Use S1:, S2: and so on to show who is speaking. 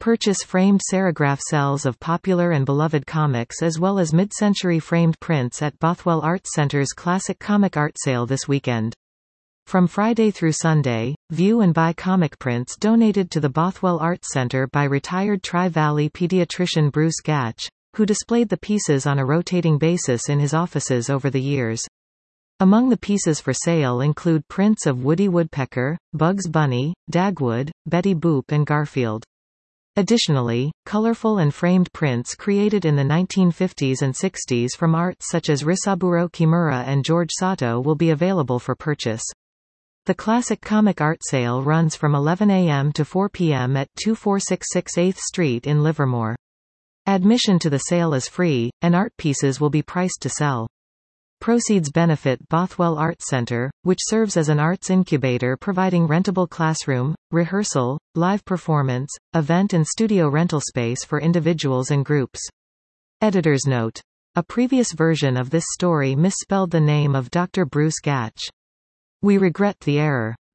S1: Purchase framed serigraph cells of popular and beloved comics as well as mid-century framed prints at Bothwell Arts Center's Classic Comic Art Sale this weekend. From Friday through Sunday, view and buy comic prints donated to the Bothwell Arts Center by retired Tri-Valley pediatrician Bruce Gatch, who displayed the pieces on a rotating basis in his offices over the years. Among the pieces for sale include prints of Woody Woodpecker, Bugs Bunny, Dagwood, Betty Boop and Garfield. Additionally, colorful and framed prints created in the 1950s and 60s from arts such as Risaburo Kimura and George Sato will be available for purchase. The Classic Comic Art Sale runs from 11 a.m. to 4 p.m. at 2466 8th Street in Livermore. Admission to the sale is free, and art pieces will be priced to sell. Proceeds benefit Bothwell Arts Center, which serves as an arts incubator providing rentable classroom, rehearsal, live performance, event and studio rental space for individuals and groups. Editor's note. A previous version of this story misspelled the name of Dr. Bruce Gatch. We regret the error.